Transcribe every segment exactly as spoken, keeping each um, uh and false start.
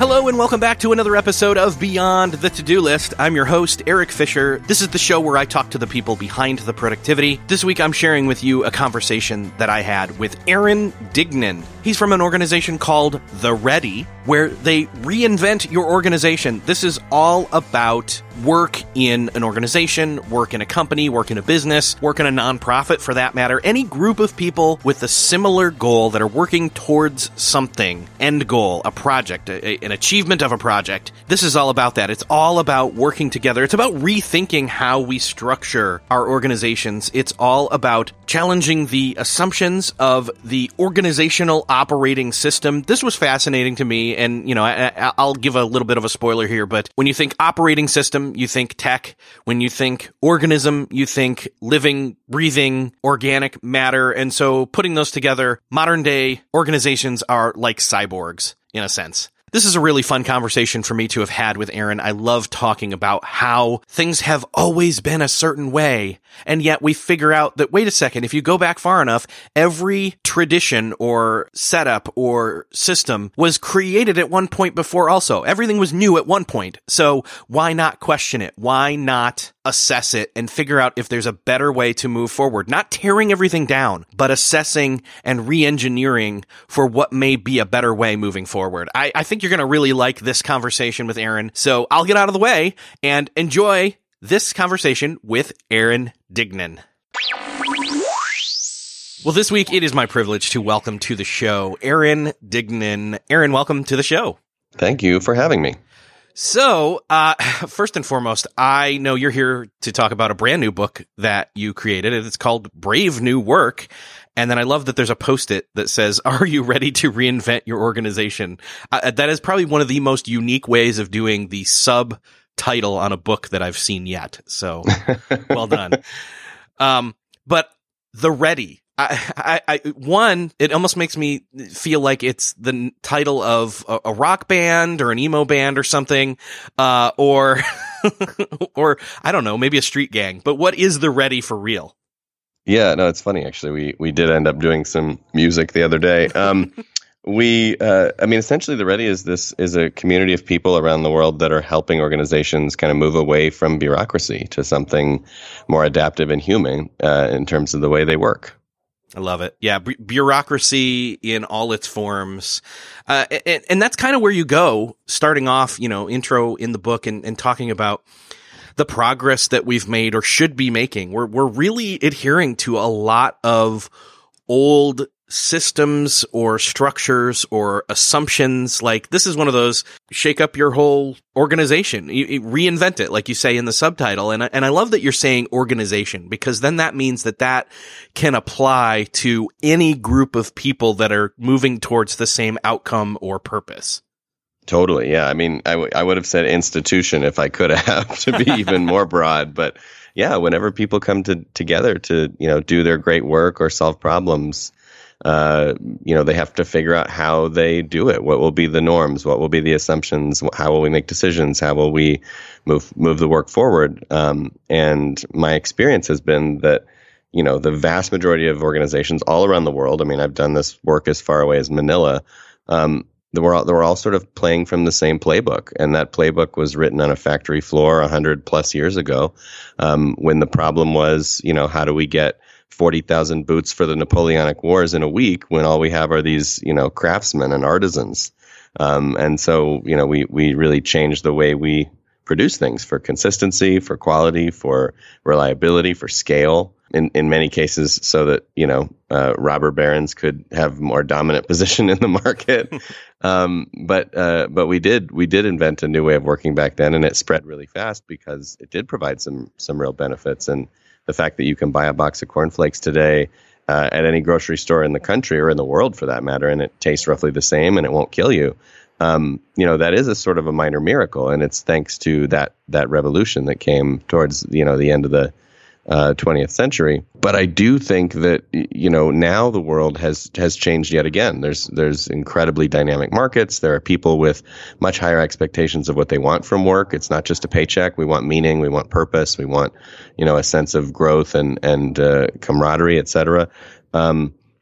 Hello and welcome back to another episode of Beyond the To-Do List. I'm your host, Eric Fisher. This is the show where I talk to the people behind the productivity. This week I'm sharing with you a conversation that I had with Aaron Dignan. He's from an organization called The Ready, where they reinvent your organization. This is all about work in an organization, work in a company, work in a business, work in a nonprofit for that matter. Any group of people with a similar goal that are working towards something, end goal, a project, a, an achievement of a project. This is all about that. It's all about working together. It's about rethinking how we structure our organizations. It's all about challenging the assumptions of the organizational operating system. This was fascinating to me. And, you know, I, I'll give a little bit of a spoiler here, but when you think operating system, you think tech. When you think organism, you think living, breathing, organic matter. And so putting those together, modern day organizations are like cyborgs in a sense. This is a really fun conversation for me to have had with Aaron. I love talking about how things have always been a certain way, and yet we figure out that, wait a second, if you go back far enough, every tradition or setup or system was created at one point before also. Everything was new at one point. So why not question it? Why not assess it and figure out if there's a better way to move forward? Not tearing everything down, but assessing and re-engineering for what may be a better way moving forward. I, I think you're going to really like this conversation with Aaron. So I'll get out of the way and enjoy this conversation with Aaron Dignan. Well, this week it is my privilege to welcome to the show Aaron Dignan. Aaron, welcome to the show. Thank you for having me. So, uh, first and foremost, I know you're here to talk about a brand new book that you created. It's called Brave New Work. And then I love that there's a post-it that says, "Are you ready to reinvent your organization?" Uh, that is probably one of the most unique ways of doing the subtitle on a book that I've seen yet. So, well done. Um, but The Ready. I, I, I, one, it almost makes me feel like it's the title of a, a rock band or an emo band or something, uh, or, or I don't know, maybe a street gang. But what is The Ready for real? Yeah, no, it's funny actually. We we did end up doing some music the other day. Um, we, uh, I mean, essentially, The Ready is this is a community of people around the world that are helping organizations kind of move away from bureaucracy to something more adaptive and human uh, in terms of the way they work. I love it. Yeah, bu- bureaucracy in all its forms. Uh, and, and that's kind of where you go, starting off, you know, intro in the book and, and talking about the progress that we've made or should be making. We're we're really adhering to a lot of old systems or structures or assumptions. Like, this is one of those shake up your whole organization, you, you reinvent it, like you say in the subtitle. And, and I love that you're saying organization, because then that means that that can apply to any group of people that are moving towards the same outcome or purpose. Totally. Yeah. I mean, I, w- I would have said institution if I could have to be even more broad. But yeah, whenever people come to, together to, you know, do their great work or solve problems, uh, you know, they have to figure out how they do it. What will be the norms? What will be the assumptions? How will we make decisions? How will we move move the work forward? Um, and my experience has been that, you know, the vast majority of organizations all around the world, I mean, I've done this work as far away as Manila, um, They were, all, they were all sort of playing from the same playbook. And that playbook was written on a factory floor one hundred plus years ago, um, when the problem was, you know, how do we get forty thousand boots for the Napoleonic Wars in a week when all we have are these, you know, craftsmen and artisans. Um, and so, you know, we, we really changed the way we produce things for consistency, for quality, for reliability, for scale. In, in many cases, so that, you know, uh, robber barons could have more dominant position in the market. um, but uh, but we did we did invent a new way of working back then, and it spread really fast because it did provide some some real benefits. And the fact that you can buy a box of cornflakes today uh, at any grocery store in the country or in the world for that matter, and it tastes roughly the same and it won't kill you. Um, you know, that is a sort of a minor miracle, and it's thanks to that that revolution that came towards, you know, the end of the Uh, twentieth century. But I do think that, you know, now the world has has changed yet again. There's there's incredibly dynamic markets. There are people with much higher expectations of what they want from work. It's not just a paycheck. We want meaning. We want purpose. We want, you know, a sense of growth and and uh, camaraderie, et cetera. Um,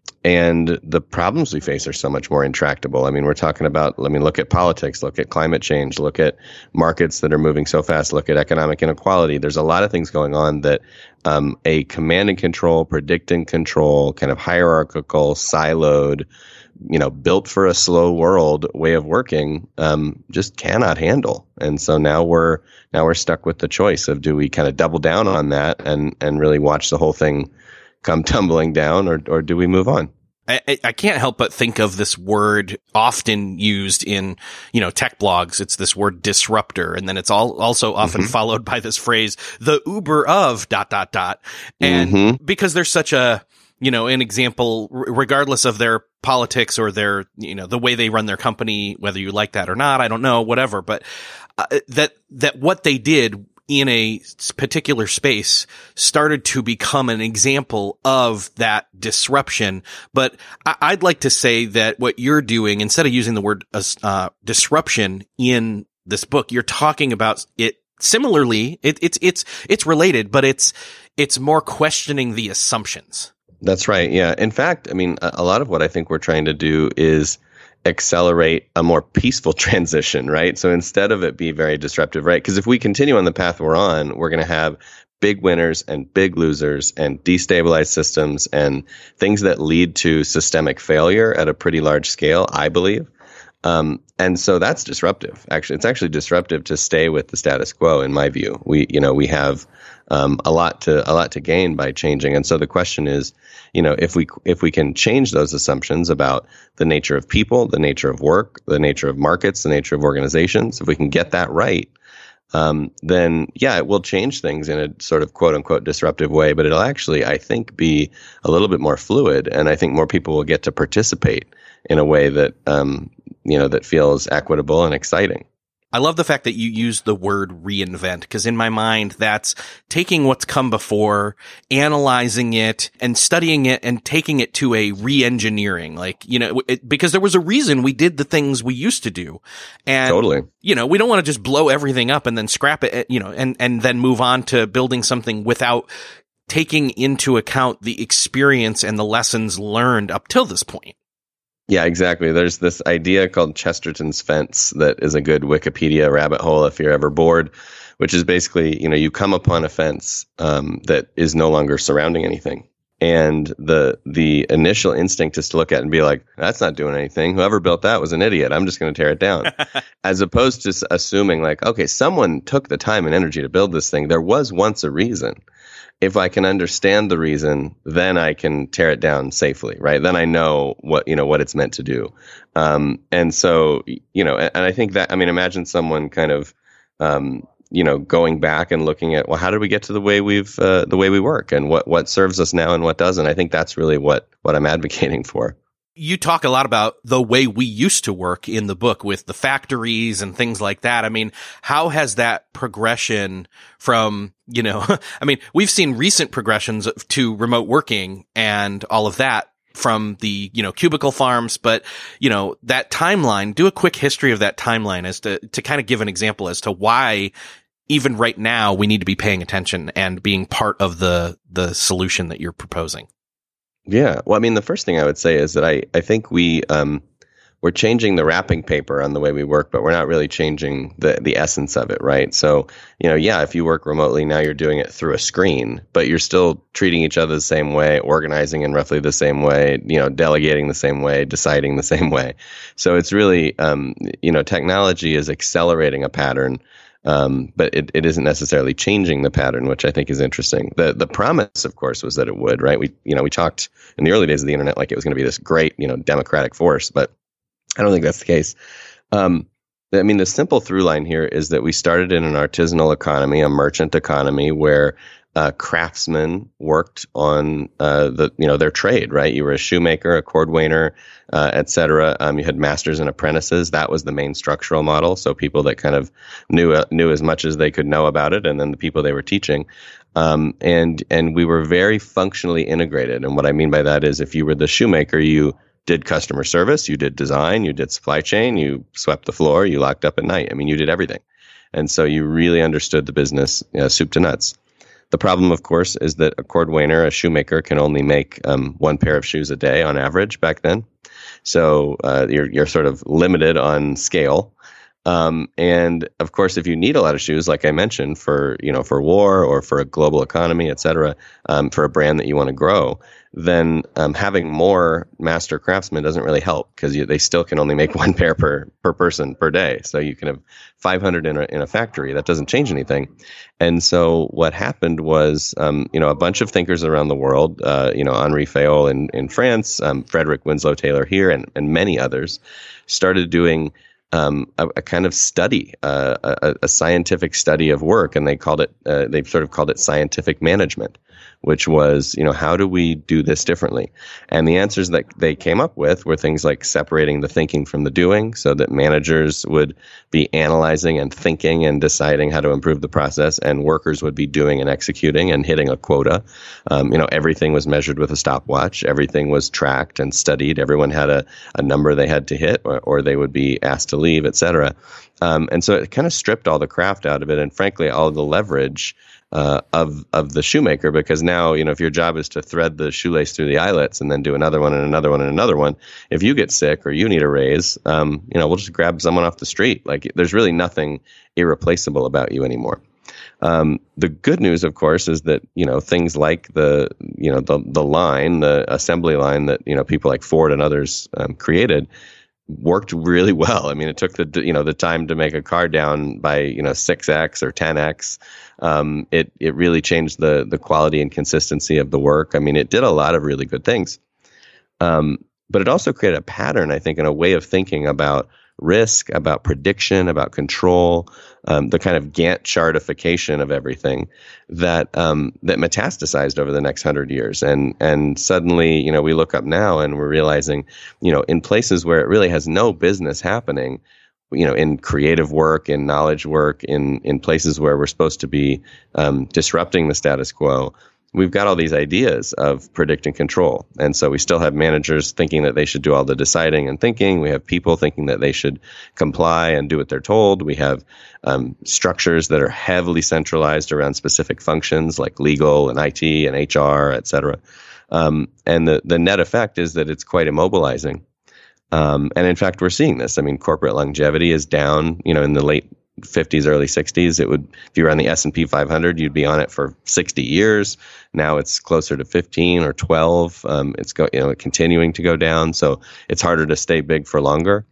and the problems we face are so much more intractable. I mean, we're talking about, I mean, look at politics, look at climate change, look at markets that are moving so fast, look at economic inequality. There's a lot of things going on that um, a command and control, predict and control, kind of hierarchical, siloed, you know, built for a slow world way of working um, just cannot handle. And so now we're now we're stuck with the choice of, do we kind of double down on that and and really watch the whole thing come tumbling down, or or do we move on? I, I can't help but think of this word often used in, you know, tech blogs. It's this word disruptor. And then it's all also often mm-hmm. followed by this phrase, the Uber of dot, dot, dot. And mm-hmm. because there's such a, you know, an example, regardless of their politics or their, you know, the way they run their company, whether you like that or not, I don't know, whatever. But uh, that, that what they did in a particular space started to become an example of that disruption. But I- I'd like to say that what you're doing, instead of using the word uh, disruption in this book, you're talking about it similarly. It, it's, it's, it's related, but it's, it's more questioning the assumptions. That's right. Yeah. In fact, I mean, a, a lot of what I think we're trying to do is accelerate a more peaceful transition, right? So instead of it be very disruptive, right? Because if we continue on the path we're on, we're going to have big winners and big losers and destabilized systems and things that lead to systemic failure at a pretty large scale, I believe. Um, and so that's disruptive. Actually, it's actually disruptive to stay with the status quo, in my view. We, you know, we have um, a lot to a lot to gain by changing. And so the question is, you know, if we if we can change those assumptions about the nature of people, the nature of work, the nature of markets, the nature of organizations, if we can get that right, um, then yeah, it will change things in a sort of quote unquote disruptive way. But it'll actually, I think, be a little bit more fluid, and I think more people will get to participate in a way that um, you know that feels equitable and exciting. I love the fact that you use the word reinvent, because in my mind, that's taking what's come before, analyzing it and studying it and taking it to a re-engineering. Like, you know, it, because there was a reason we did the things we used to do. And, totally. You know, we don't want to just blow everything up and then scrap it, you know, and, and then move on to building something without taking into account the experience and the lessons learned up till this point. Yeah, exactly. There's this idea called Chesterton's fence that is a good Wikipedia rabbit hole if you're ever bored, which is basically, you know, you come upon a fence um, that is no longer surrounding anything. And the the initial instinct is to look at it and be like, that's not doing anything. Whoever built that was an idiot. I'm just going to tear it down. As opposed to assuming like, okay, someone took the time and energy to build this thing. There was once a reason. If I can understand the reason, then I can tear it down safely, right? Then I know what, you know, what it's meant to do. Um, and so, you know, and, and I think that, I mean, imagine someone kind of, um, you know, going back and looking at, well, how did we get to the way we've, uh, the way we work, and what, what serves us now and what doesn't? I think that's really what, what I'm advocating for. You talk a lot about the way we used to work in the book with the factories and things like that. I mean, how has that progression from, you know, I mean, we've seen recent progressions to remote working and all of that from the, you know, cubicle farms, but, you know, that timeline, do a quick history of that timeline as to, to kind of give an example as to why even right now we need to be paying attention and being part of the, the solution that you're proposing. Yeah. Well, I mean, the first thing I would say is that I, I think we, um, we're changing the wrapping paper on the way we work, but we're not really changing the, the essence of it, right? So, you know, yeah, if you work remotely, now you're doing it through a screen, but you're still treating each other the same way, organizing in roughly the same way, you know, delegating the same way, deciding the same way. So it's really, um, you know, technology is accelerating a pattern. Um, but it, it isn't necessarily changing the pattern, which I think is interesting. The the promise, of course, was that it would, right? We, you know, we talked in the early days of the internet like it was going to be this great, you know, democratic force, but I don't think that's the case. Um, I mean, the simple through line here is that we started in an artisanal economy, a merchant economy, where uh, craftsmen worked on uh, the, you know, their trade, right? You were a shoemaker, a cordwainer, uh, et cetera. Um, you had masters and apprentices. That was the main structural model. So people that kind of knew uh, knew as much as they could know about it, and then the people they were teaching. Um, and and we were very functionally integrated. And what I mean by that is, if you were the shoemaker, you did customer service, you did design, you did supply chain, you swept the floor, you locked up at night. I mean, you did everything. And so you really understood the business, you know, soup to nuts. The problem, of course, is that a cordwainer, a shoemaker, can only make um, one pair of shoes a day on average back then. So uh, you're you're sort of limited on scale. Um, and of course, if you need a lot of shoes, like I mentioned, for you know for war or for a global economy, et cetera, um, for a brand that you want to grow, then um, having more master craftsmen doesn't really help because they still can only make one pair per per person per day. So you can have five hundred in a, in a factory. That doesn't change anything. And so what happened was, um, you know, a bunch of thinkers around the world, uh, you know, Henri Fayol in in France, um, Frederick Winslow Taylor here, and and many others started doing Um, a, a kind of study, uh, a, a scientific study of work, and they called it, uh, they sort of called it scientific management, which was, you know, how do we do this differently? And the answers that they came up with were things like separating the thinking from the doing, so that managers would be analyzing and thinking and deciding how to improve the process, and workers would be doing and executing and hitting a quota. Um, you know, everything was measured with a stopwatch. Everything was tracked and studied. Everyone had a, a number they had to hit, or, or they would be asked to leave, et cetera. Um, and so it kind of stripped all the craft out of it, and frankly, all the leverage uh, of of the shoemaker. Because now, you know, if your job is to thread the shoelace through the eyelets and then do another one and another one and another one, if you get sick or you need a raise, um, you know, we'll just grab someone off the street. Like, there's really nothing irreplaceable about you anymore. Um, the good news, of course, is that, you know, things like the, you know, the the line, the assembly line that, you know, people like Ford and others um, created, worked really well. I mean, it took the, you know, the time to make a car down by, you know, six X or ten X. Um, it, it really changed the, the quality and consistency of the work. I mean, it did a lot of really good things. Um, but it also created a pattern, I think, and a way of thinking about risk, about prediction, about control, um, the kind of Gantt chartification of everything that um, that metastasized over the next hundred years. And and suddenly, you know, we look up now and we're realizing, you know, in places where it really has no business happening, you know, in creative work, in knowledge work, in in places where we're supposed to be um, disrupting the status quo, we've got all these ideas of predict and control. And so we still have managers thinking that they should do all the deciding and thinking. We have people thinking that they should comply and do what they're told. We have um, structures that are heavily centralized around specific functions like legal and I T and H R, et cetera. Um, and the, the net effect is that it's quite immobilizing. Um, and in fact, we're seeing this. I mean, corporate longevity is down, you know, in the late fifties, early sixties. It would, if you were on the S and P five hundred, you'd be on it for sixty years. Now it's closer to fifteen or twelve. Um, it's go, you know, continuing to go down. So it's harder to stay big for longer.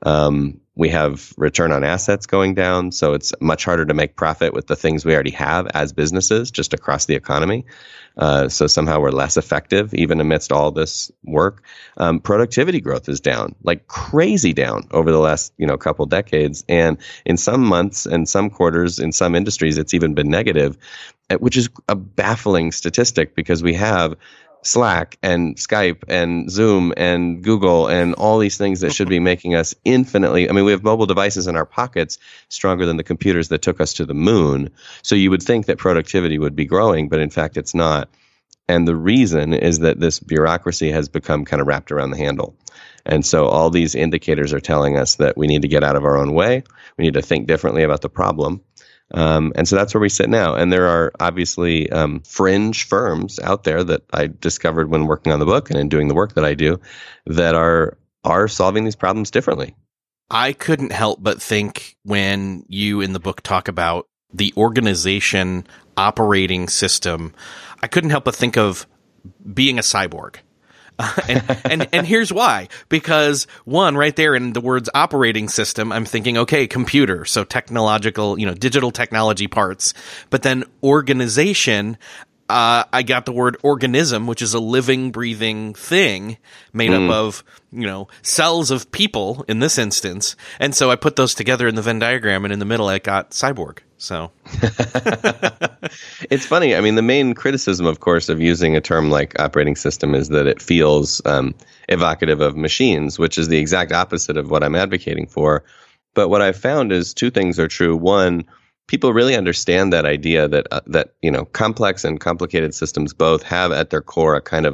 Um, we have return on assets going down. So it's much harder to make profit with the things we already have as businesses just across the economy. Uh, so somehow we're less effective, even amidst all this work. Um, productivity growth is down, like crazy down over the last, you know, couple decades. And in some months and some quarters, in some industries, it's even been negative, which is a baffling statistic because we have Slack and Skype and Zoom and Google and all these things that should be making us infinitely. I mean, we have mobile devices in our pockets stronger than the computers that took us to the moon. So you would think that productivity would be growing, but in fact, it's not. And the reason is that this bureaucracy has become kind of wrapped around the handle. And so all these indicators are telling us that we need to get out of our own way. We need to think differently about the problem. Um, and so that's where we sit now. And there are obviously um, fringe firms out there that I discovered when working on the book and in doing the work that I do that are are solving these problems differently. I couldn't help but think when you in the book talk about the organization operating system, I couldn't help but think of being a cyborg. Uh, and, and, and here's why. Because one, right there in the words operating system, I'm thinking, okay, computer. So technological, you know, digital technology parts. But then organization, uh, I got the word organism, which is a living, breathing thing made mm. up of, you know, cells of people in this instance. And so I put those together in the Venn diagram, and in the middle I got cyborg. So it's funny. I mean, the main criticism, of course, of using a term like operating system is that it feels um, evocative of machines, which is the exact opposite of what I'm advocating for. But what I've found is two things are true. One, people really understand that idea that uh, that, you know, complex and complicated systems both have at their core a kind of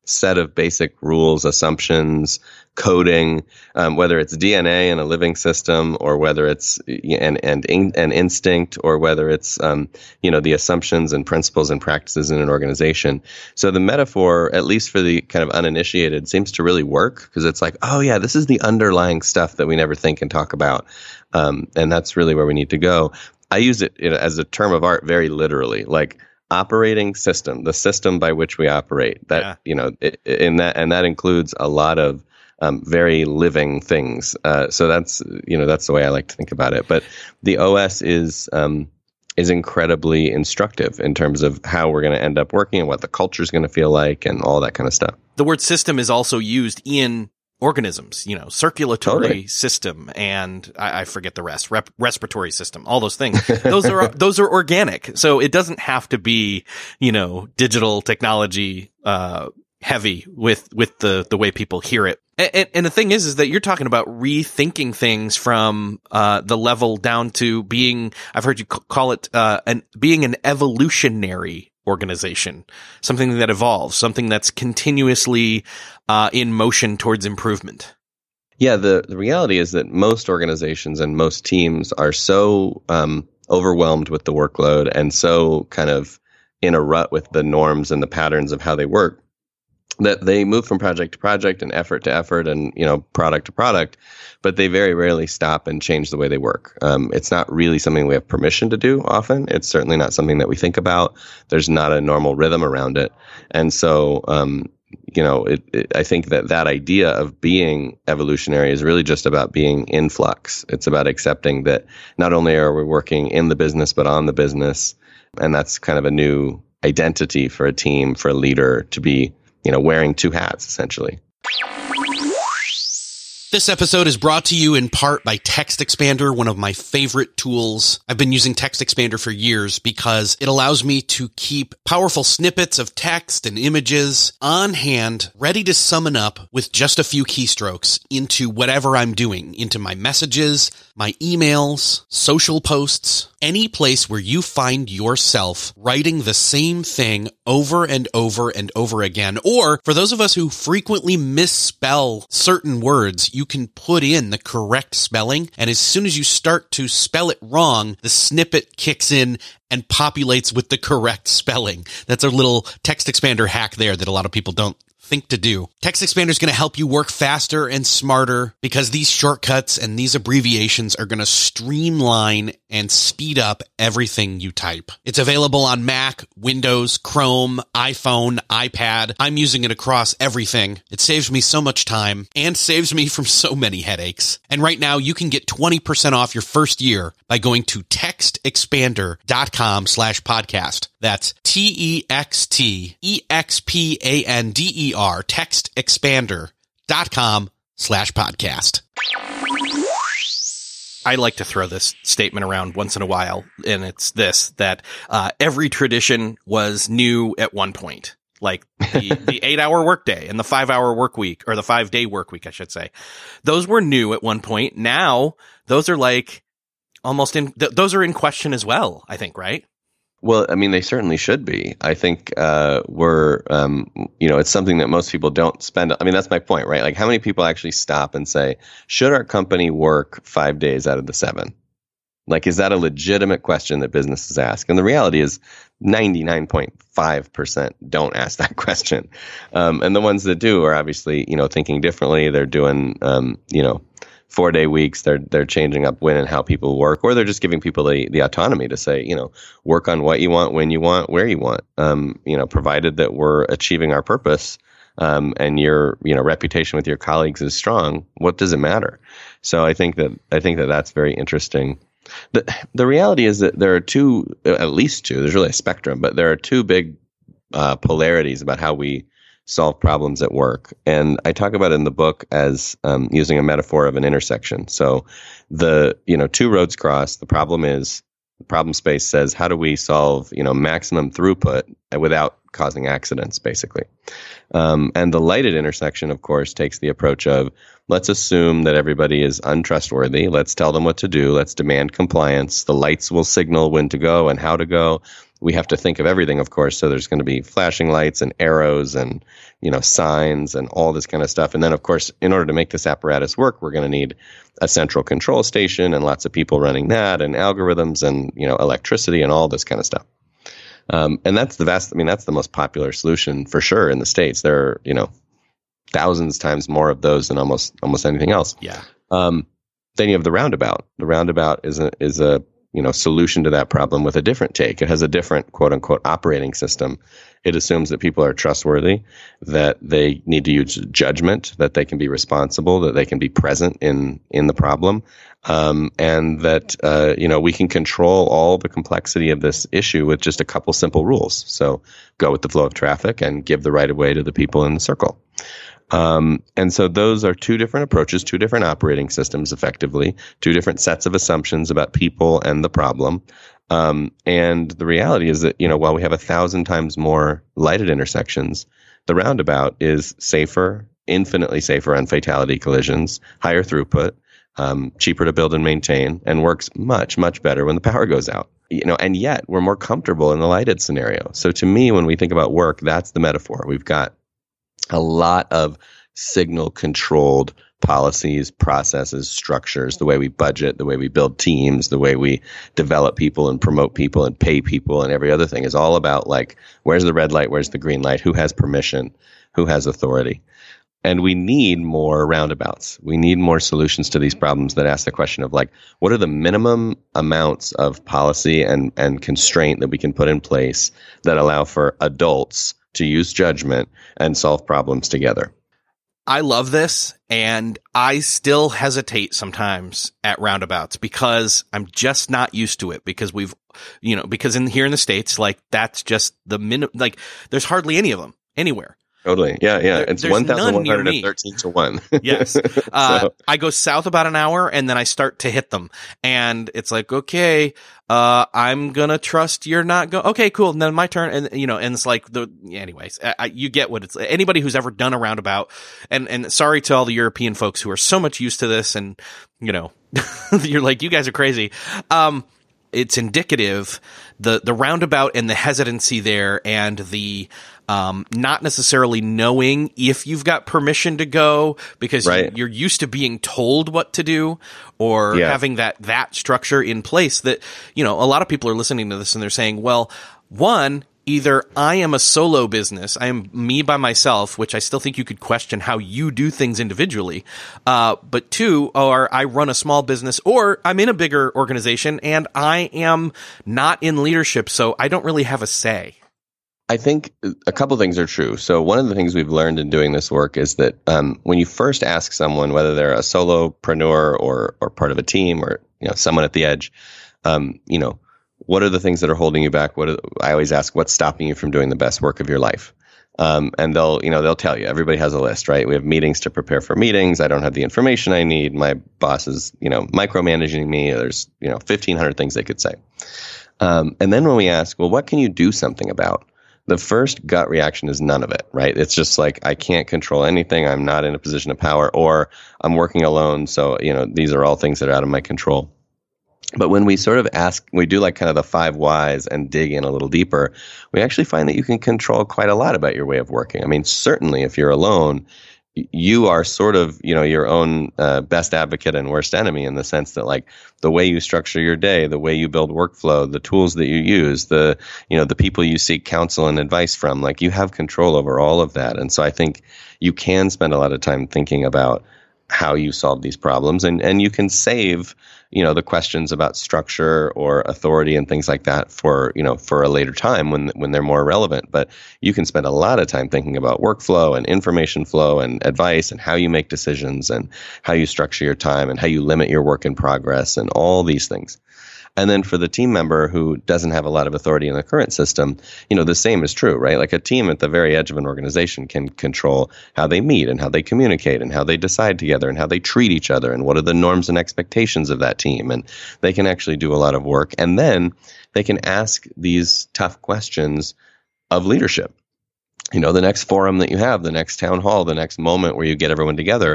set of basic rules, assumptions, coding, um, whether it's D N A in a living system or whether it's an, an, an instinct or whether it's, um, you know, the assumptions and principles and practices in an organization. So the metaphor, at least for the kind of uninitiated, seems to really work because it's like, oh, yeah, this is the underlying stuff that we never think and talk about. Um, and that's really where we need to go. I use it you know, as a term of art very literally, like operating system, the system by which we operate. That yeah. you know, it, in that and that includes a lot of um, very living things. Uh, so that's you know that's the way I like to think about it. But the O S is um, is incredibly instructive in terms of how we're going to end up working and what the culture is going to feel like and all that kind of stuff. The word system is also used in organisms, you know, circulatory totally. system, and I, I forget the rest, rep, respiratory system, all those things. Those are, those are organic. So it doesn't have to be, you know, digital technology, uh, heavy with, with the, the way people hear it. And, and the thing is, is that you're talking about rethinking things from, uh, the level down to being, I've heard you call it, uh, an, being an evolutionary organization, something that evolves, something that's continuously uh, in motion towards improvement. Yeah, the, the reality is that most organizations and most teams are so um, overwhelmed with the workload and so kind of in a rut with the norms and the patterns of how they work that they move from project to project and effort to effort and, you know, product to product, but they very rarely stop and change the way they work. Um, it's not really something we have permission to do often. It's certainly not something that we think about. There's not a normal rhythm around it. And so, um, you know, it, it, I think that that idea of being evolutionary is really just about being in flux. It's about accepting that not only are we working in the business, but on the business. And that's kind of a new identity for a team, for a leader to be, you know, wearing two hats, essentially. This episode is brought to you in part by TextExpander, one of my favorite tools. I've been using TextExpander for years because it allows me to keep powerful snippets of text and images on hand, ready to summon up with just a few keystrokes into whatever I'm doing, into my messages, my emails, social posts, any place where you find yourself writing the same thing over and over and over again. Or for those of us who frequently misspell certain words, you can put in the correct spelling. And as soon as you start to spell it wrong, the snippet kicks in and populates with the correct spelling. That's a little TextExpander hack there that a lot of people don't think to do. TextExpander is going to help you work faster and smarter because these shortcuts and these abbreviations are going to streamline and speed up everything you type. It's available on Mac, Windows, Chrome, iPhone, iPad. I'm using it across everything. It saves me so much time and saves me from so many headaches. And right now you can get twenty percent off your first year by going to textexpander.com slash podcast. That's T-E-X-T-E-X-P-A-N-D-E-R, textexpander.com slash podcast. I like to throw this statement around once in a while, and it's this, that uh, every tradition was new at one point. Like the, the eight-hour workday and the five-hour work week, or the five-day work week, I should say. Those were new at one point. Now, those are like almost in, th- those are in question as well, I think, right? Well, I mean, they certainly should be. I think uh, we're, um, you know, it's something that most people don't spend. I mean, that's my point, right? Like, how many people actually stop and say, should our company work five days out of the seven? Like, is that a legitimate question that businesses ask? And the reality is ninety-nine point five percent don't ask that question. Um, and the ones that do are obviously, you know, thinking differently. They're doing, um, you know, four day weeks. They're they're changing up when and how people work, or they're just giving people the, the autonomy to say, you know, work on what you want, when you want, where you want. Um, you know, provided that we're achieving our purpose, um, and your you know reputation with your colleagues is strong. What does it matter? So I think that I think that that's very interesting. The the reality is that there are two, at least two. There's really a spectrum, but there are two big uh, polarities about how we solve problems at work. And I talk about it in the book as um, using a metaphor of an intersection. So the, you know, two roads cross. The problem is, the problem space says, how do we solve, you know, maximum throughput without causing accidents, basically. Um, and the lighted intersection, of course, takes the approach of, let's assume that everybody is untrustworthy. Let's tell them what to do. Let's demand compliance. The lights will signal when to go and how to go. we have to think of everything, of course. So there's going to be flashing lights and arrows and, you know, signs and all this kind of stuff. And then, of course, in order to make this apparatus work, we're going to need a central control station and lots of people running that and algorithms and, you know, electricity and all this kind of stuff. Um, and that's the vast, I mean, that's the most popular solution for sure in the States. There are, you know, thousands times more of those than almost almost anything else. Yeah. Um, then you have the roundabout. The roundabout is a is a you know solution to that problem with a different take. It has a different quote unquote operating system. It assumes that people are trustworthy, that they need to use judgment, that they can be responsible, that they can be present in in the problem, um, and that uh, you know we can control all the complexity of this issue with just a couple simple rules. So go with the flow of traffic and give the right of way to the people in the circle. Um, and so those are two different approaches, two different operating systems, effectively, two different sets of assumptions about people and the problem. Um, and the reality is that, you know, while we have a thousand times more lighted intersections, the roundabout is safer, infinitely safer on fatality collisions, higher throughput, um, cheaper to build and maintain, and works much, much better when the power goes out. You know, and yet we're more comfortable in the lighted scenario. So to me, when we think about work, that's the metaphor. We've got a lot of signal controlled policies, processes, structures, the way we budget, the way we build teams, the way we develop people and promote people and pay people and every other thing is all about like, where's the red light? Where's the green light? Who has permission? Who has authority? And we need more roundabouts. We need more solutions to these problems that ask the question of like, what are the minimum amounts of policy and, and constraint that we can put in place that allow for adults to use judgment and solve problems together? I love this, and I still hesitate sometimes at roundabouts because I'm just not used to it, because we've, you know, because in here in the States, like that's just the minimum, like there's hardly any of them anywhere. Totally. Yeah, yeah. There, it's one thousand one hundred thirteen to one. Yes. Uh, so. I go south about an hour and then I start to hit them. And it's like, okay, uh, I'm going to trust you're not going. Okay, cool. And then my turn. And, you know, and it's like the, anyways, I, you get what it's, anybody who's ever done a roundabout. And, and sorry to all the European folks who are so much used to this. And, you know, you're like, you guys are crazy. Um, it's indicative, the, the roundabout and the hesitancy there and the, Um, not necessarily knowing if you've got permission to go because right. you're used to being told what to do, or yeah. having that, that structure in place that, you know, a lot of people are listening to this and they're saying, well, one, either I am a solo business, I am me by myself, which I still think you could question how you do things individually. Uh, but two, or I run a small business, or I'm in a bigger organization and I am not in leadership, so I don't really have a say. I think a couple things are true. So one of the things we've learned in doing this work is that um, when you first ask someone, whether they're a solopreneur or or part of a team or you know someone at the edge, um, you know, what are the things that are holding you back? What are, I always ask, what's stopping you from doing the best work of your life? Um, and they'll you know they'll tell you. Everybody has a list, right? We have meetings to prepare for meetings. I don't have the information I need. My boss is you know micromanaging me. There's you know fifteen hundred things they could say. Um, and then when we ask, well, what can you do something about? The first gut reaction is none of it, right? It's just like, I can't control anything. I'm not in a position of power, or I'm working alone. So, you know, these are all things that are out of my control. But when we sort of ask, we do like kind of the five whys and dig in a little deeper, we actually find that you can control quite a lot about your way of working. I mean, certainly if you're alone, you are sort of, you know, your own uh, best advocate and worst enemy, in the sense that like the way you structure your day, the way you build workflow, the tools that you use, the, you know, the people you seek counsel and advice from, like you have control over all of that. And so I think you can spend a lot of time thinking about how you solve these problems, and, and you can save, you know, the questions about structure or authority and things like that for, you know, for a later time when, when they're more relevant. But you can spend a lot of time thinking about workflow and information flow and advice and how you make decisions and how you structure your time and how you limit your work in progress and all these things. And then for the team member who doesn't have a lot of authority in the current system, you know, the same is true, right? Like a team at the very edge of an organization can control how they meet and how they communicate and how they decide together and how they treat each other and what are the norms and expectations of that team. And they can actually do a lot of work. And then they can ask these tough questions of leadership. You know, the next forum that you have, the next town hall, the next moment where you get everyone together,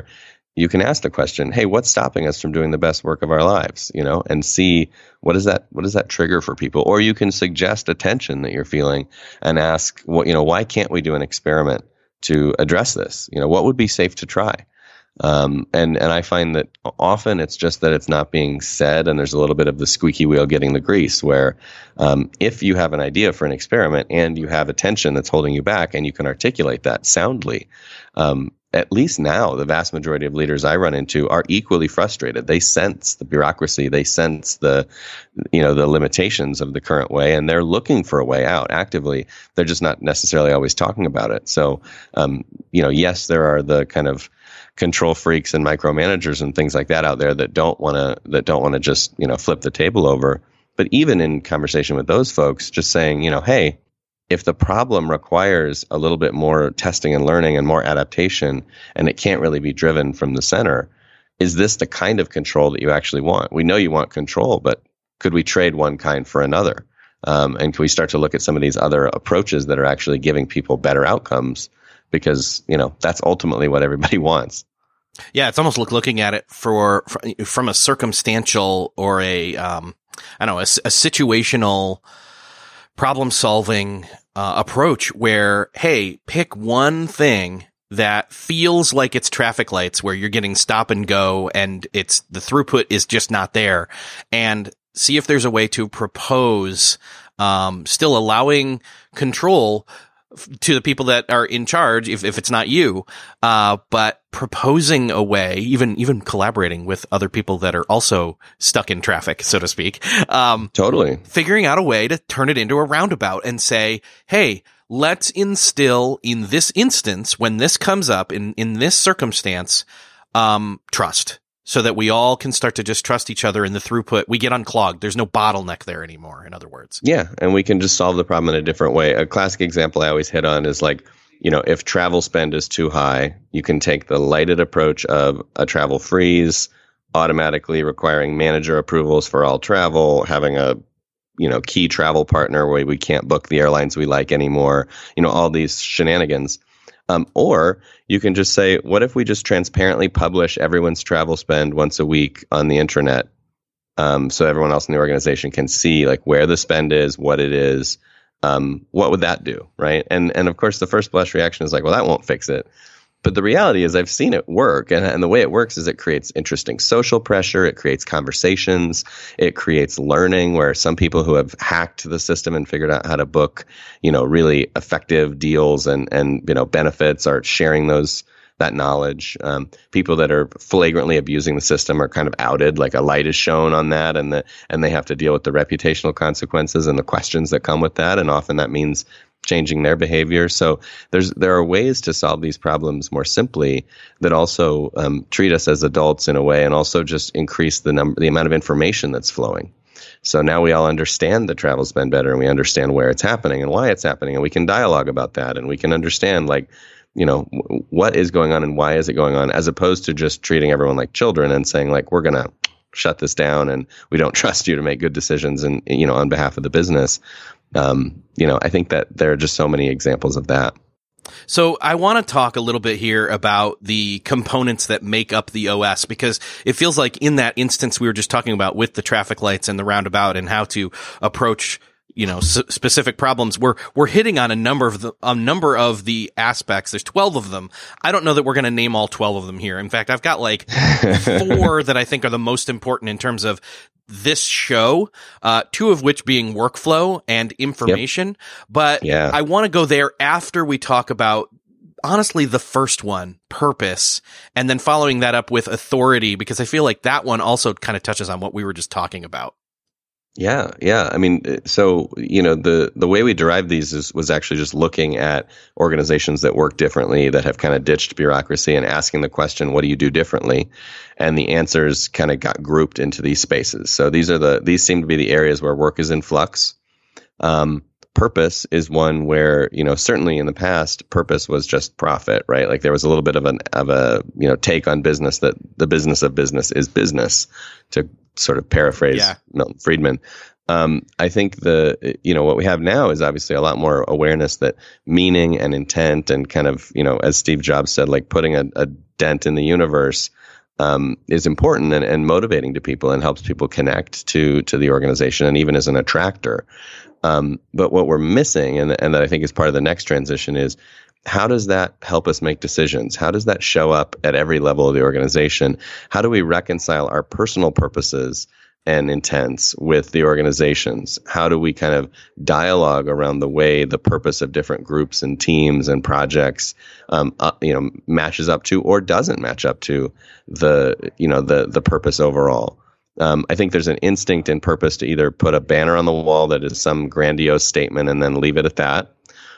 you can ask the question, hey, what's stopping us from doing the best work of our lives, you know, and see what is that, what does that trigger for people? Or you can suggest a tension that you're feeling and ask, what, you know, why can't we do an experiment to address this? You know, what would be safe to try? Um, and, and I find that often it's just that it's not being said, and there's a little bit of the squeaky wheel getting the grease, where um, if you have an idea for an experiment and you have a tension that's holding you back and you can articulate that soundly, um, at least now, the vast majority of leaders I run into are equally frustrated. They sense the bureaucracy, they sense the, you know, the limitations of the current way, and they're looking for a way out actively. They're just not necessarily always talking about it. So, um, you know, yes, there are the kind of control freaks and micromanagers and things like that out there that don't want to that don't want to just, you know, flip the table over. But even in conversation with those folks, just saying, you know, hey, if the problem requires a little bit more testing and learning and more adaptation, and it can't really be driven from the center, is this the kind of control that you actually want? We know you want control, but could we trade one kind for another? Um, and can we start to look at some of these other approaches that are actually giving people better outcomes? Because, you know, that's ultimately what everybody wants. Yeah, it's almost like looking at it for, from a circumstantial or a, um, I don't know, a, a situational problem solving uh, approach where, hey, pick one thing that feels like it's traffic lights where you're getting stop and go and it's the throughput is just not there, and see if there's a way to propose, um, still allowing control to the people that are in charge, if, if it's not you, uh, but proposing a way, even, even collaborating with other people that are also stuck in traffic, so to speak. Um, totally. Figuring out a way to turn it into a roundabout and say, hey, let's instill in this instance, when this comes up in, in this circumstance, um, trust. So that we all can start to just trust each other in the throughput. We get unclogged. There's no bottleneck there anymore, in other words. Yeah, and we can just solve the problem in a different way. A classic example I always hit on is like, you know, if travel spend is too high, you can take the lighted approach of a travel freeze, automatically requiring manager approvals for all travel, having a, you know, key travel partner where we can't book the airlines we like anymore, you know, all these shenanigans. Um, or you can just say, what if we just transparently publish everyone's travel spend once a week on the intranet, um, so everyone else in the organization can see like where the spend is, what it is, um, what would that do, right? And and of course, the first blush reaction is like, well, that won't fix it. But the reality is I've seen it work. And, and the way it works is it creates interesting social pressure. It creates conversations. It creates learning where some people who have hacked the system and figured out how to book, you know, really effective deals and, and, you know, benefits are sharing those, that knowledge. Um, people that are flagrantly abusing the system are kind of outed, like a light is shown on that, and the, and they have to deal with the reputational consequences and the questions that come with that. And often that means changing their behavior. So there's there are ways to solve these problems more simply that also um, treat us as adults in a way, and also just increase the number, the amount of information that's flowing. So now we all understand the travel spend better, and we understand where it's happening and why it's happening, and we can dialogue about that, and we can understand like, you know, w- what is going on and why is it going on, as opposed to just treating everyone like children and saying like, we're gonna shut this down and we don't trust you to make good decisions and, you know, on behalf of the business. Um, you know, I think that there are just so many examples of that. So I want to talk a little bit here about the components that make up the O S, because it feels like in that instance we were just talking about with the traffic lights and the roundabout and how to approach, you know, s- specific problems. We're, we're hitting on a number of the, a number of the aspects. There's twelve of them. I don't know that we're going to name all twelve of them here. In fact, I've got like four that I think are the most important in terms of this show, uh, two of which being workflow and information. Yep. But yeah. I want to go there after we talk about, honestly, the first one, purpose, and then following that up with authority, because I feel like that one also kind of touches on what we were just talking about. Yeah, yeah. I mean, so, you know, the, the way we derived these is, was actually just looking at organizations that work differently, that have kind of ditched bureaucracy, and asking the question, what do you do differently? And the answers kind of got grouped into these spaces. So these are the, these seem to be the areas where work is in flux. Um, purpose is one where, you know, certainly in the past, purpose was just profit, right? Like there was a little bit of an, of a, you know, take on business that the business of business is business, to sort of paraphrase yeah. Milton Friedman. Um, I think the, you know, what we have now is obviously a lot more awareness that meaning and intent and kind of, you know, as Steve Jobs said, like putting a, a dent in the universe um, is important and, and motivating to people and helps people connect to to the organization and even as an attractor. Um, but what we're missing, and, and that I think is part of the next transition, is how does that help us make decisions? How does that show up at every level of the organization? How do we reconcile our personal purposes and intents with the organizations? How do we kind of dialogue around the way the purpose of different groups and teams and projects, um, uh, you know, matches up to or doesn't match up to the, you know, the the purpose overall? Um, I think there's an instinct and purpose to either put a banner on the wall that is some grandiose statement and then leave it at that,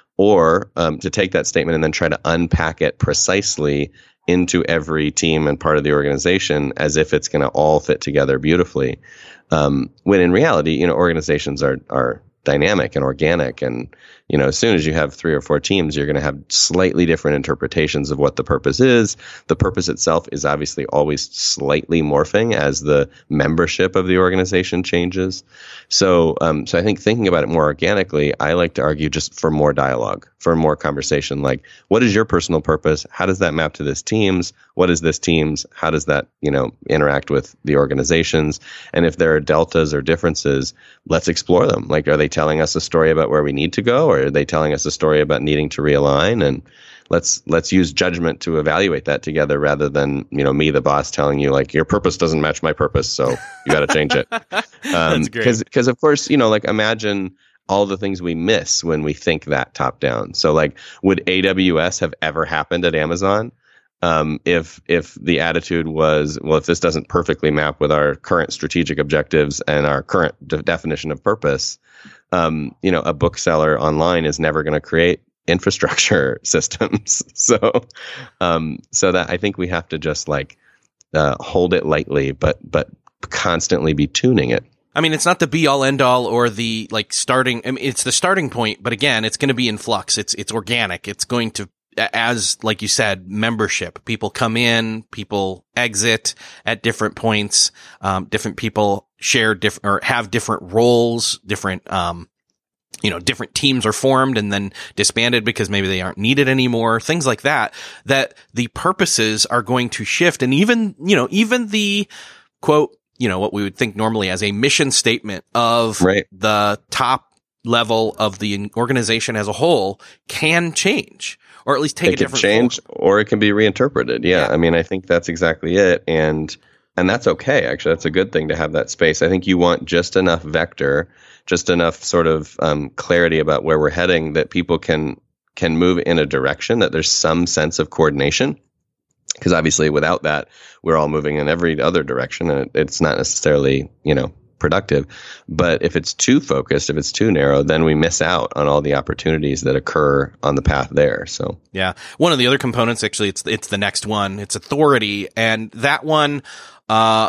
or um, to take that statement and then try to unpack it precisely into every team and part of the organization as if it's going to all fit together beautifully. Um, when in reality, you know, organizations are are dynamic and organic, and you know, as soon as you have three or four teams, you're going to have slightly different interpretations of what the purpose is. The purpose itself is obviously always slightly morphing as the membership of the organization changes. So, um, so I think thinking about it more organically, I like to argue just for more dialogue, for more conversation. Like, what is your personal purpose? How does that map to this team's? What is this team's? How does that, you know, interact with the organizations? And if there are deltas or differences, let's explore them. Like, are they telling us a story about where we need to go, or are they telling us a story about needing to realign? And let's let's use judgment to evaluate that together, rather than, you know, me, the boss, telling you like, your purpose doesn't match my purpose, so you got to change it. Um, That's great. Because because of course, you know, like, imagine all the things we miss when we think that top down. So like, would A W S have ever happened at Amazon? Um, if if the attitude was, well, if this doesn't perfectly map with our current strategic objectives and our current de- definition of purpose, um, you know, a bookseller online is never going to create infrastructure systems. So, um, so that I think we have to just like uh, hold it lightly, but but constantly be tuning it. I mean, it's not the be all end all or the like starting. I mean, it's the starting point, but again, it's going to be in flux. It's it's organic. It's going to, as like you said, membership. People come in, people exit at different points. Um, different people share different or have different roles. Different, um, you know, different teams are formed and then disbanded because maybe they aren't needed anymore. Things like that. That the purposes are going to shift, and even you know, even the quote, you know, what we would think normally as a mission statement of right. the top level of the organization as a whole can change, or at least take it a different can change form. Or it can be reinterpreted. Yeah, yeah. I mean, I think that's exactly it. And, and that's okay. Actually, that's a good thing to have that space. I think you want just enough vector, just enough sort of um, clarity about where we're heading that people can, can move in a direction, that there's some sense of coordination. Because obviously without that, we're all moving in every other direction, and it, it's not necessarily, you know, productive. But if it's too focused, if it's too narrow, then we miss out on all the opportunities that occur on the path there. So yeah, one of the other components, actually, it's it's the next one. It's authority, and that one, uh,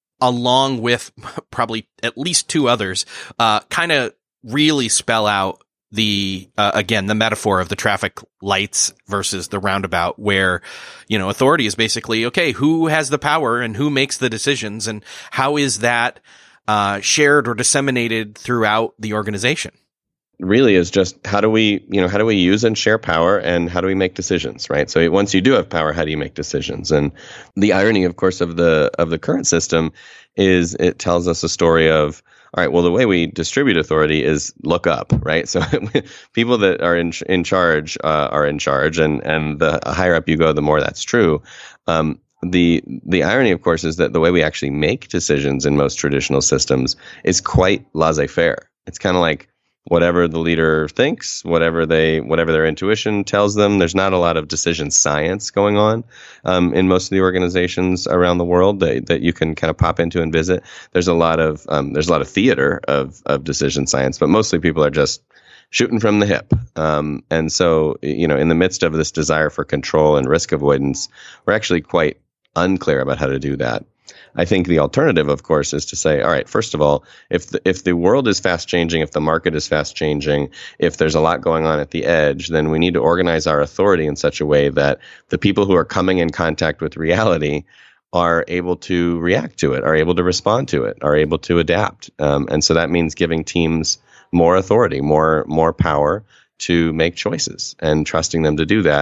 along with probably at least two others, uh, kind of really spell out the, uh, again, the metaphor of the traffic lights versus the roundabout, where, you know, authority is basically, okay, who has the power and who makes the decisions, and how is that, uh, shared or disseminated throughout the organization? Really is just how do we, you know, how do we use and share power, and how do we make decisions, right? So once you do have power, how do you make decisions? And the irony, of course, of the, of the current system is it tells us a story of, all right, well, the way we distribute authority is look up, right? So people that are in in charge uh, are in charge, and and the higher up you go, the more that's true. Um, the the irony, of course, is that the way we actually make decisions in most traditional systems is quite laissez-faire. It's kind of like whatever the leader thinks, whatever they, whatever their intuition tells them. There's not a lot of decision science going on um, in most of the organizations around the world that, that you can kind of pop into and visit. There's a lot of um, there's a lot of theater of of decision science, but mostly people are just shooting from the hip. Um, and so, you know, in the midst of this desire for control and risk avoidance, we're actually quite unclear about how to do that. I think the alternative, of course, is to say, all right, first of all, if the, if the world is fast changing, if the market is fast changing, if there's a lot going on at the edge, then we need to organize our authority in such a way that the people who are coming in contact with reality are able to react to it, are able to respond to it, are able to adapt. Um, and so that means giving teams more authority, more more power to make choices, and trusting them to do that.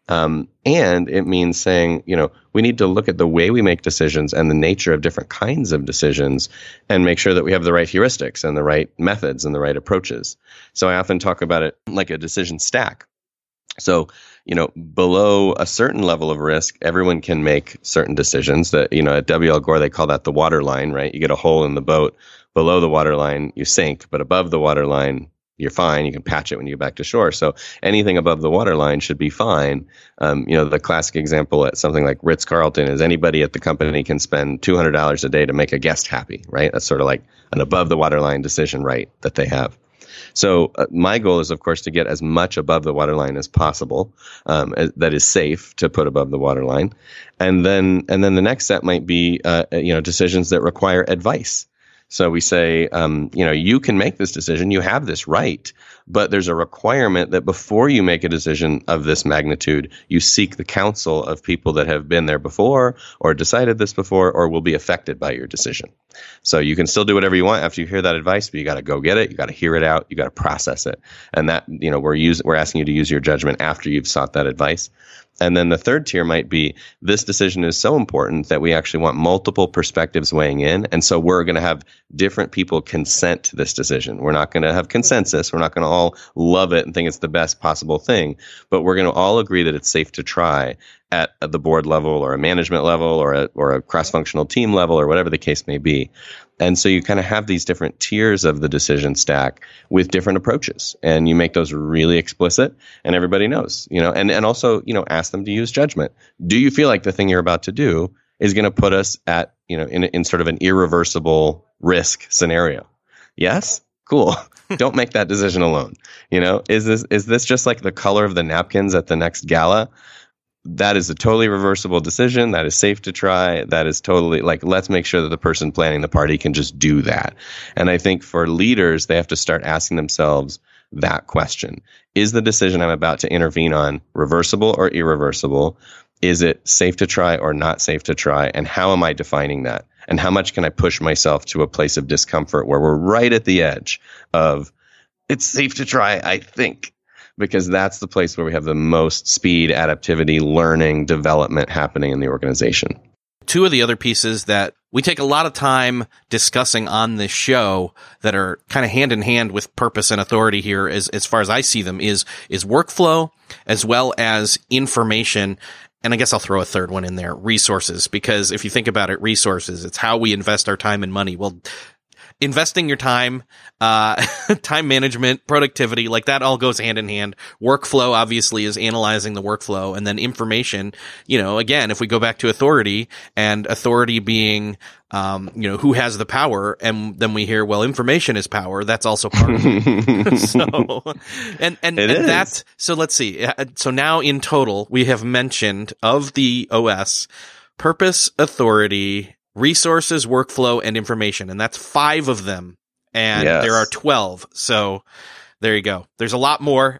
Um, and it means saying, you know, we need to look at the way we make decisions and the nature of different kinds of decisions and make sure that we have the right heuristics and the right methods and the right approaches. So I often talk about it like a decision stack. So, you know, below a certain level of risk, everyone can make certain decisions that, you know, at W L Gore, they call that the water line, right? You get a hole in the boat. Below the water line, you sink, but above the water line, you're fine. You can patch it when you get back to shore. So anything above the water line should be fine. Um, you know, the classic example at something like Ritz-Carlton is anybody at the company can spend two hundred dollars a day to make a guest happy, right? That's sort of like an above the water line decision right that they have. So uh, my goal is, of course, to get as much above the waterline as possible, um, as, that is safe to put above the waterline. And then and then the next step might be, uh, you know, decisions that require advice. So we say, um, you know, you can make this decision. You have this right, but there's a requirement that before you make a decision of this magnitude, you seek the counsel of people that have been there before or decided this before or will be affected by your decision. So you can still do whatever you want after you hear that advice, but you got to go get it. You got to hear it out. You got to process it. And that, you know, we're using, we're asking you to use your judgment after you've sought that advice. And then the third tier might be this decision is so important that we actually want multiple perspectives weighing in. And so we're going to have different people consent to this decision. We're not going to have consensus. We're not going to all love it and think it's the best possible thing, but we're going to all agree that it's safe to try at the board level or a management level or a, or a cross-functional team level or whatever the case may be. And so you kind of have these different tiers of the decision stack with different approaches, and you make those really explicit and everybody knows, you know, and, and also, you know, ask them to use judgment. Do you feel like the thing you're about to do is going to put us at, you know, in, in sort of an irreversible risk scenario? Yes? Cool. Don't make that decision alone. You know, is this, is this just like the color of the napkins at the next gala? That is a totally reversible decision. That is safe to try. That is totally like, let's make sure that the person planning the party can just do that. And I think for leaders, they have to start asking themselves that question. Is the decision I'm about to intervene on reversible or irreversible? Is it safe to try or not safe to try? And how am I defining that? And how much can I push myself to a place of discomfort where we're right at the edge of it's safe to try, I think. Because that's the place where we have the most speed, adaptivity, learning, development happening in the organization. Two of the other pieces that we take a lot of time discussing on this show that are kind of hand in hand with purpose and authority here, as, as far as I see them, is, is workflow as well as information. And I guess I'll throw a third one in there, resources, because if you think about it, resources, it's how we invest our time and money. Well, investing your time, uh, time management, productivity, like that all goes hand in hand. Workflow obviously is analyzing the workflow, and then information, you know, again, if we go back to authority and authority being, um, you know, who has the power, and then we hear, well, information is power. That's also part of it. so, and, and, it and is. that's, so let's see. So now in total, we have mentioned of the O S, purpose, authority, resources, workflow, and information. And that's five of them. And yes. There are twelve. So there you go. There's a lot more.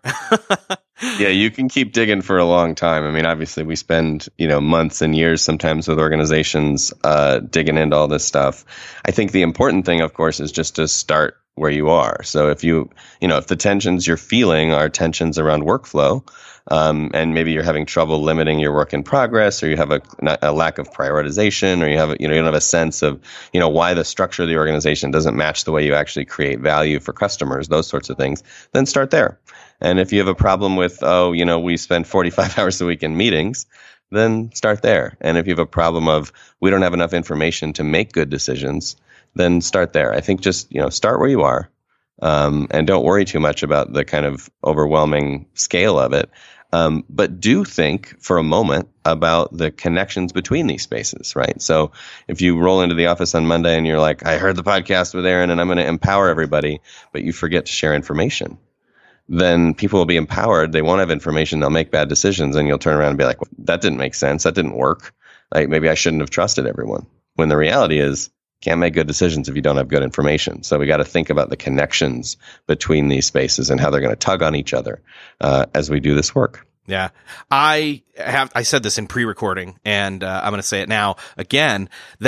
Yeah, you can keep digging for a long time. I mean, obviously we spend, you know, months and years sometimes with organizations uh, digging into all this stuff. I think the important thing, of course, is just to start where you are. So if you, you know, if the tensions you're feeling are tensions around workflow, um, and maybe you're having trouble limiting your work in progress, or you have a, a lack of prioritization, or you have, you know, you don't have a sense of, you know, why the structure of the organization doesn't match the way you actually create value for customers, those sorts of things, then start there. And if you have a problem with, oh, you know, we spend forty-five hours a week in meetings, then start there. And if you have a problem of we don't have enough information to make good decisions, then start there. I think just, you know, start where you are, um, and don't worry too much about the kind of overwhelming scale of it. Um, but do think for a moment about the connections between these spaces, right? So if you roll into the office on Monday and you're like, I heard the podcast with Aaron and I'm going to empower everybody, but you forget to share information, then people will be empowered. They won't have information. They'll make bad decisions, and you'll turn around and be like, well, that didn't make sense. That didn't work. Like, maybe I shouldn't have trusted everyone. When the reality is, can't make good decisions if you don't have good information. So we got to think about the connections between these spaces and how they're going to tug on each other uh, as we do this work. Yeah. I have, I said this in pre-recording, and uh, I'm going to say it now again, that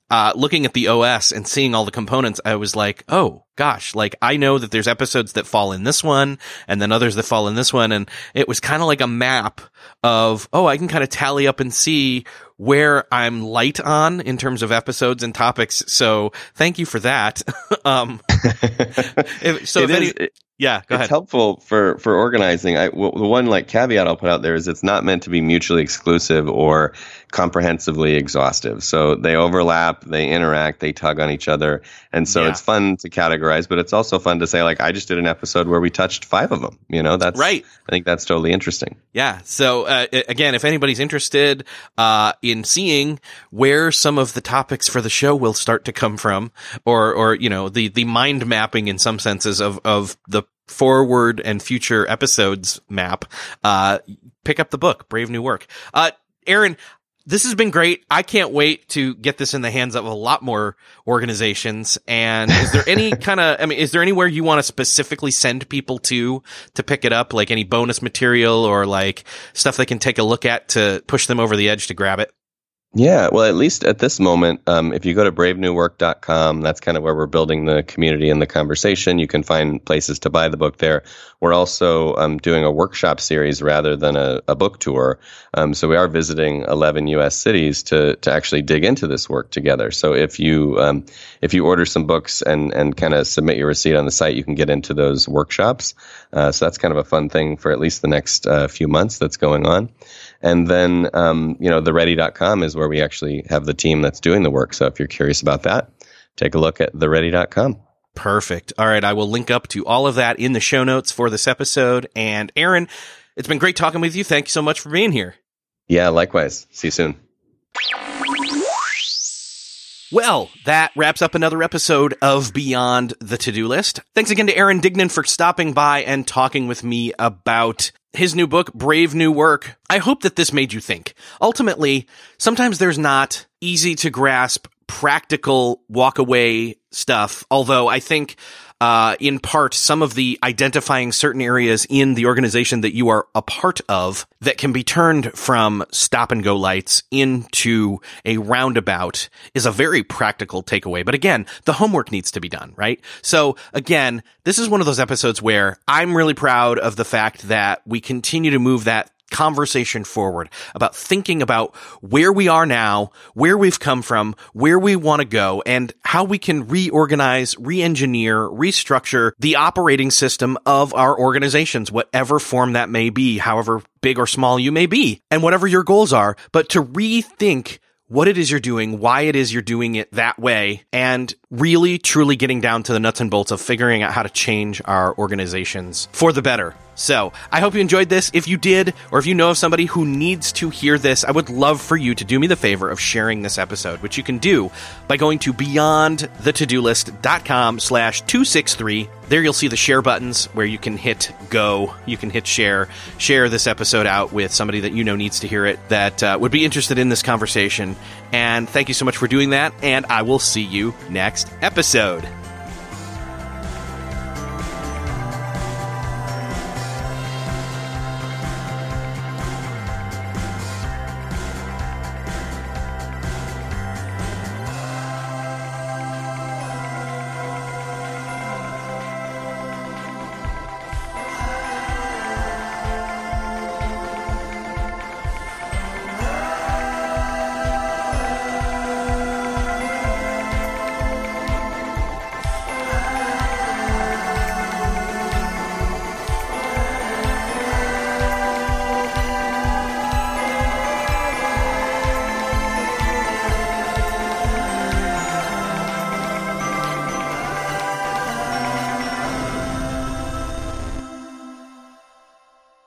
uh, looking at the O S and seeing all the components, I was like, oh gosh, like I know that there's episodes that fall in this one and then others that fall in this one. And it was kind of like a map of, oh, I can kind of tally up and see where I'm light on in terms of episodes and topics. So thank you for that. um, if, so it if any, is, it, yeah, go it's ahead. helpful for, for organizing. I, well, the one like caveat I'll put out there is it's not meant to be mutually exclusive or comprehensively exhaustive. So they overlap, they interact, they tug on each other. And so Yeah. it's fun to categorize, but it's also fun to say, like, I just did an episode where we touched five of them. You know, that's Right. I think that's totally interesting. Yeah. So, uh, again, if anybody's interested, uh, in seeing where some of the topics for the show will start to come from, or, or, you know, the, the mind mapping in some senses of, of the forward and future episodes map, uh, pick up the book, Brave New Work. Uh, Aaron, this has been great. I can't wait to get this in the hands of a lot more organizations. And is there any kind of, I mean, is there anywhere you want to specifically send people to, to pick it up? Like any bonus material or like stuff they can take a look at to push them over the edge to grab it? Yeah, well, at least at this moment, um, if you go to brave new work dot com, that's kind of where we're building the community and the conversation. You can find places to buy the book there. We're also um, doing a workshop series rather than a, a book tour. Um, so we are visiting eleven U S cities to to actually dig into this work together. So if you um, if you order some books and and kind of submit your receipt on the site, you can get into those workshops. Uh, so that's kind of a fun thing for at least the next uh, few months that's going on. And then, um, you know, the ready dot com is where we actually have the team that's doing the work. So if you're curious about that, take a look at the ready dot com. Perfect. All right. I will link up to all of that in the show notes for this episode. And Aaron, it's been great talking with you. Thank you so much for being here. Yeah, likewise. See you soon. Well, that wraps up another episode of Beyond the To-Do List. Thanks again to Aaron Dignan for stopping by and talking with me about his new book, Brave New Work. I hope that this made you think. Ultimately, sometimes there's not easy to grasp, practical walk away stuff, although I think Uh, in part, some of the identifying certain areas in the organization that you are a part of that can be turned from stop and go lights into a roundabout is a very practical takeaway. But again, the homework needs to be done, right? So again, this is one of those episodes where I'm really proud of the fact that we continue to move that conversation forward about thinking about where we are now, where we've come from, where we want to go, and how we can reorganize, re-engineer, restructure the operating system of our organizations, whatever form that may be, however big or small you may be, and whatever your goals are, but to rethink what it is you're doing, why it is you're doing it that way, and really truly getting down to the nuts and bolts of figuring out how to change our organizations for the better. So I hope you enjoyed this. If you did, or if you know of somebody who needs to hear this, I would love for you to do me the favor of sharing this episode, which you can do by going to beyond the to do list dot com slash two sixty-three. There you'll see the share buttons where you can hit go, you can hit share, share this episode out with somebody that you know needs to hear it, that uh, would be interested in this conversation. And thank you so much for doing that, and I will see you next episode.